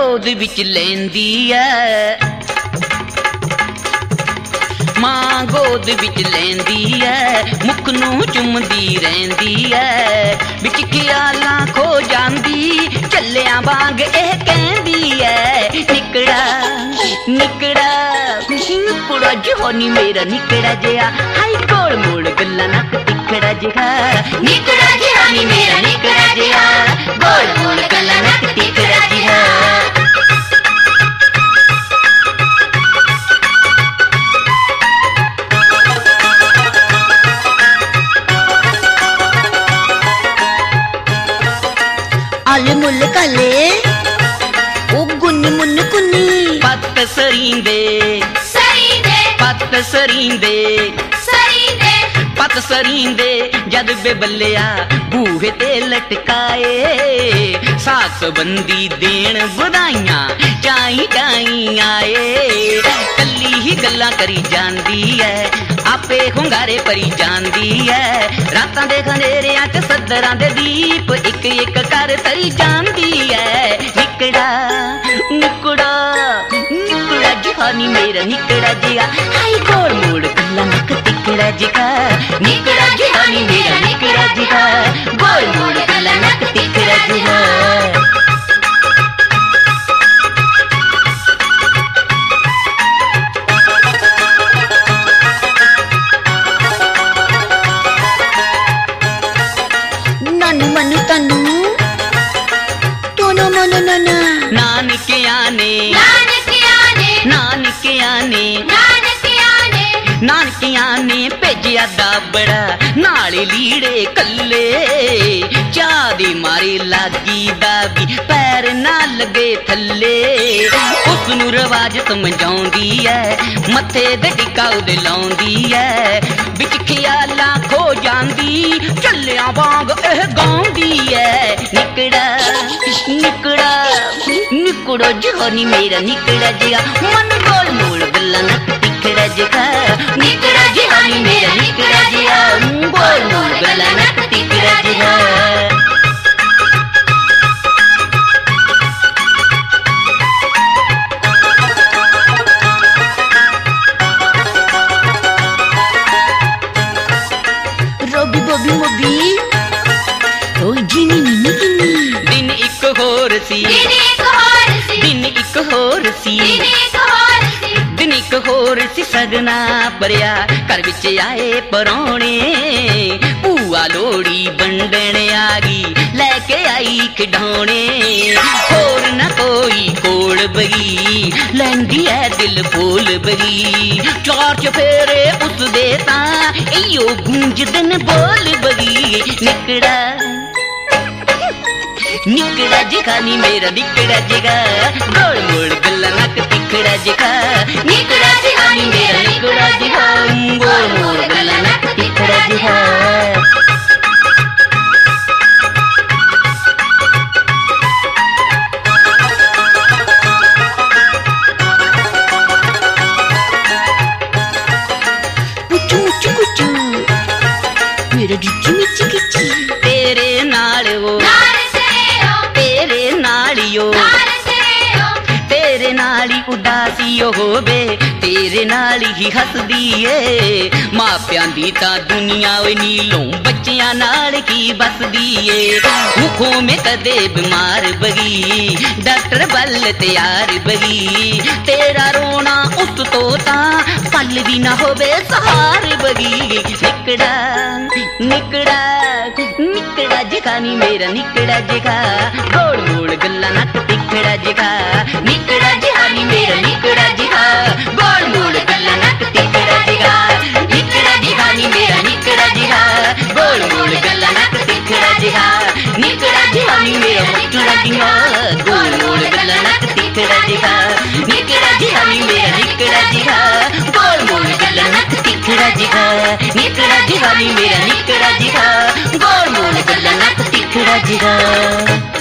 गोद विच लैंदी ऐ मां गोद विच लैंदी ऐ मुख नूं चुमदी रहिंदी ऐ विच ख्यालां खो जांदी झल्लियां वांग एह कहंदी ऐ निकड़ा निकड़ा निकड़ा जहानी मेरा निकड़ा जिहा हाय गोल मोड़ गल्लां नक तिखड़ा जिहा निकड़ा जहानी मेरा निकड़ा जिहा गोल मोड़ गल्लां नक तिखड़ा जिहा आले मुल्ले काले ओ गुन्नी मुन्नी कुन्नी पत्त सरींदे पत्त सरींदे पत्त सरींदे जद बेबल्लिया बूहे ते लटकाए साक संबंधी देण बधाइयां चाई चाई आए कल्ली ही गल्लां करी जांदी ऐ आपे हुंगारे भरी जांदी ऐ रातां दे खंडेरियां च सद्दरां दे दीप इक इक कर तरी जांदी ऐ निकड़ा निकड़ा निकड़ा जहानी मेरा निकड़ा जिहा हाय गोल मोड़ गल्लां नक तिखड़ा जिहा निकड़ा जहानी मेरा निकड़ा जिहा गोल मोड़ गल्लां नक तिखड़ा जिहा नानकियां ने भेजिया दाबड़ा नाले लीड़े कल्ले चाह दी मारी लागी दाबी पैर ना लगे थल्ले उसनू रवाज समझाउंदी ऐ मत्थे दे टिका उदे लाउंदी ऐ विच ख्यालां खो जांदी झल्लियां वांग एह गाउंदी ऐ निकड़ा निकड़ा निकड़ा जहानी मेरा निकड़ा जिहा मन गोल मोड़ गल्लां नक तिखड़ा जिहा निकड़ा जहानी मेरा निकड़ा जिहा गोल मोड़ गल्लां नक तिखड़ा जिहा रोबी बोबी मोबी ओ जिनी नी नी दिन इक होर सी दिन इक होर सी दिन इक होर सी सगना भरिया घर विच आए परौणे भूआ लोड़ी बंडण आ गई लैके आई खिडौणे होर न कोई कोल बगी लैंदी है दिल फूल बगी चार चफेरे उस दे तां इयो गूंजदन बोल बगी निकड़ा निकड़ा जहानी मेरा निकड़ा जिहा गोल मोड़ गल्लां नक तिखड़ा जिहा निकड़ा जहानी मेरा निकड़ा जिहा गोल मोड़ गल्लां नक तिखड़ा जिहा पुचू मुचू कुचू मेरा डिची मिची किची तेरे नाल वो तेरे नालियो तेरे नाली उदासी होवे तेरे नाल ही हसदी ए मापियां दी तां दुनिया ओए नीलों बच्चियां नाल की बसदी ए मुखों में कदे बीमार बगी डॉक्टर बल तैयार बगी तेरा रोना उस तो तां पल भी ना होवे सहार बगी निकड़ा निकड़ा निकड़ा जहानी मेरा निकड़ा जिहा गोल मोड़ गल्लां नक तिखड़ा जिहा निकड़ा जहानी मेरा निकड़ा जिहा गोल मोड़ गल्लां नक तिखड़ा जिहा निकड़ा जहानी मेरा निकड़ा जिहा गोल मोड़ गल्लां नक तिखड़ा जिहा निकड़ा जहानी मेरा निकड़ा जिहा गोल मोड़ गल्लां नक तिखड़ा जिहा निकड़ा जहानी मेरा निकड़ा जिहा गोल मोड़ गल्लां नक तिखड़ा जिहा निकड़ा जहानी मेरा निकड़ा जिहा गोल मोड़ गल्लां नक तिखड़ा जिहा।